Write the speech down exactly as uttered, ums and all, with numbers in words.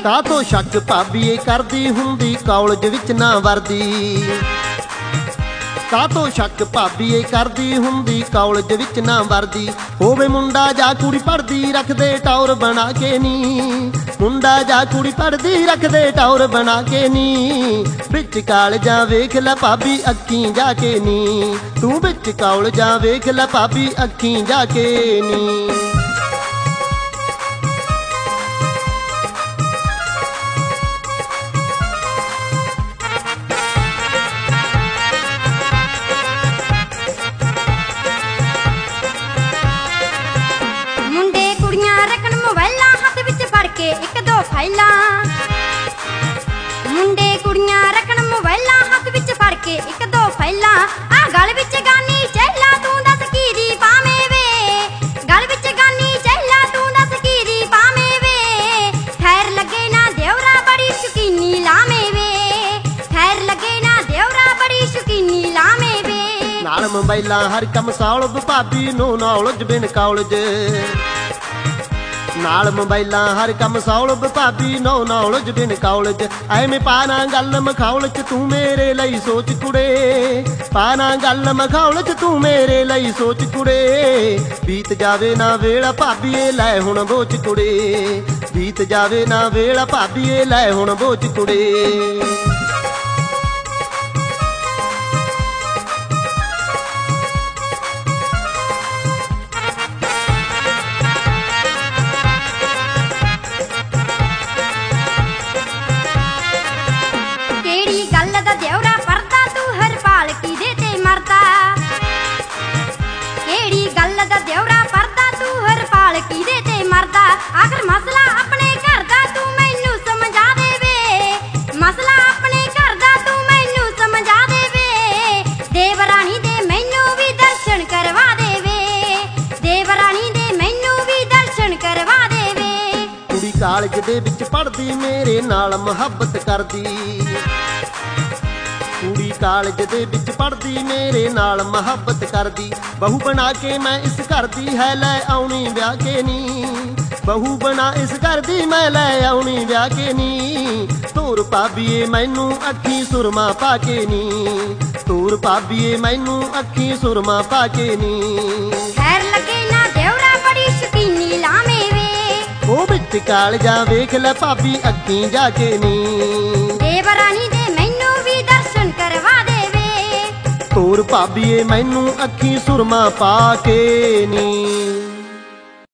ਕਾਹਤੋਂ ਸ਼ੱਕ ਭਾਬੀਏ ਕਰਦੀ ਹੁੰਦੀ ਕਾਲਜ ਵਿੱਚ ਨਾ ਵਰਦੀ। ਕਾਹਤੋਂ ਸ਼ੱਕ ਭਾਬੀਏ ਕਰਦੀ ਹੁੰਦੀ ਕਾਲਜ ਵਿੱਚ ਨਾ ਵਰਦੀ। ਹੋਵੇ ਮੁੰਡਾ ਜਾਂ ਕੁੜੀ ਪੜ੍ਹਦੀ ਰੱਖਦੇ ਟੌਰ ਬਣਾ ਕੇ ਨੀ। ਮੁੰਡਾ ਜਾਂ ਕੁੜੀ ਪੜ੍ਹਦੀ ਰੱਖਦੇ ਟੌਰ ਬਣਾ ਕੇ ਨੀ। ਵਿੱਚ ਕਾਲਜਾਂ ਵੇਖ ਲੈ ਭਾਬੀ ਅੱਖੀਂ ਜਾ ਕੇ ਨੀ। ਤੂੰ ਵਿੱਚ ਕਾਲਜਾਂ ਵੇਖ ਲੈ ਭਾਬੀ ਅੱਖੀਂ ਜਾ ਕੇ ਨੀ। ਇੱਕ ਦੋ ਫਾਈਲਾਂ ਮੁੰਡੇ ਕੁੜੀਆਂ ਰੱਖਣ ਮੋਬਾਈਲਾਂ ਹੱਥ ਵਿੱਚ ਫੜ ਕੇ ਇੱਕ ਦੋ ਫਾਈਲਾਂ। ਆ ਗਲ ਵਿੱਚ ਗਾਨੀ ਚਹਿਲਾ ਤੂੰ ਦੱਸ ਕੀਰੀ ਪਾਵੇਂ ਵੇ। ਗਲ ਵਿੱਚ ਗਾਨੀ ਚਹਿਲਾ ਤੂੰ ਦੱਸ ਕੀਰੀ ਪਾਵੇਂ ਵੇ। ਖੈਰ ਲੱਗੇ ਨਾ ਦਿਉਰਾ ਬੜੀ ਸ਼ੁਕੀਨੀ ਲਾਵੇਂ ਵੇ। ਖੈਰ ਲੱਗੇ ਨਾ ਦਿਉਰਾ ਬੜੀ ਸ਼ੁਕੀਨੀ ਲਾਵੇਂ ਵੇ। ਨਾਲ ਮੋਬਾਈਲਾਂ ਹਰ ਕੰਮ ਸੌਲਭ ਭਾਬੀ ਨੂੰ ਨੌਲੇਜ ਬਿਨ ਕਾਲਜ। ਨਾਲ ਮੋਬਾਈਲਾਂ ਹਰ ਕੰਮ ਸੌਲਭ ਭਾਬੀ ਨੌ ਨੌਲੇਜ ਬਿਨ ਕਾਲਜ। ਐਵੇਂ ਪਾਣਾ ਗੱਲ ਮਖੌਲ ਚ ਤੂੰ ਮੇਰੇ ਲਈ ਸੋਚ ਕੁੜੇ। ਪਾਣਾ ਗੱਲ ਮਖੌਲ ਚ ਤੂੰ ਮੇਰੇ ਲਈ ਸੋਚ ਕੁੜੇ। ਬੀਤ ਜਾਵੇ ਨਾ ਵੇਲਾ ਭਾਬੀਏ ਲੈ ਹੁਣ ਬੋਚ ਕੁੜੇ। ਬੀਤ ਜਾਵੇ ਨਾ ਵੇਲਾ ਭਾਬੀਏ ਲੈ ਹੁਣ ਬੋਚ ਕੁੜੇ। ਆਖਰ ਮਸਲਾ ਆਪਣੇ ਘਰ ਦਾ ਤੂੰ ਮੈਨੂੰ ਸਮਝਾ ਦੇਵੇ। ਮਸਲਾ ਆਪਣੇ ਘਰ ਦਾ ਤੂੰ ਮੈਨੂੰ ਸਮਝਾ ਦੇਵੇ। ਦੇਵਰਾਣੀ ਦੇ ਮੈਨੂੰ ਵੀ ਦਰਸ਼ਨ ਕਰਵਾ ਦੇਵੇ। ਦੇਵਰਾਣੀ ਦੇ ਮੈਨੂੰ ਵੀ ਦਰਸ਼ਨ ਕਰਵਾ ਦੇਵੇ। ਕੁੜੀ ਕਾਲਜ ਦੇ ਵਿੱਚ ਪੜ੍ਹਦੀ ਮੇਰੇ ਨਾਲ ਮੁਹੱਬਤ ਕਰਦੀ। ਕੁੜੀ ਕਾਲਜ ਦੇ ਵਿੱਚ ਪੜ੍ਹਦੀ ਮੇਰੇ ਨਾਲ ਮੁਹੱਬਤ ਕਰਦੀ। ਬਹੂ ਬਣਾ ਕੇ ਮੈਂ ਇਸ ਘਰ ਦੀ ਹੈ ਲੈ ਆਉਣੀ ਵਿਆਹ ਕੇ ਨੀ। ਬਹੂ ਬਣਾ ਇਸ ਘਰ ਦੀ ਮੈਂ ਲੈ ਆਉਣੀ ਵਿਆਹ ਕੇ ਨੀ। ਤੋਰ ਭਾਬੀਏ ਮੈਨੂੰ ਅੱਖੀਂ ਸੁਰਮਾ ਪਾ ਕੇ ਨੀ। ਤੋਰ ਭਾਬੀਏ ਮੈਨੂੰ ਅੱਖੀਂ ਸੁਰਮਾ ਪਾ ਕੇ ਨੀ। ਖੈਰ ਲੱਗੇ ਨਾ ਦਿਉਰਾ ਬੜੀ ਸ਼ੁਕੀਨੀ ਲਾਵੇਂ ਵੇ। ਉਹ ਵਿੱਚ ਕਾਲਜਾਂ ਵੇਖ ਲੈ ਭਾਬੀ ਅੱਖੀਂ ਜਾ ਕੇ ਨੀ। ਦੇਵਰਾਣੀ ਦੇ ਮੈਨੂੰ ਵੀ ਦਰਸ਼ਨ ਕਰਵਾ ਦੇਵੇ। ਤੋਰ ਭਾਬੀਏ ਮੈਨੂੰ ਅੱਖੀਂ ਸੁਰਮਾ ਪਾ ਕੇ ਨੀ।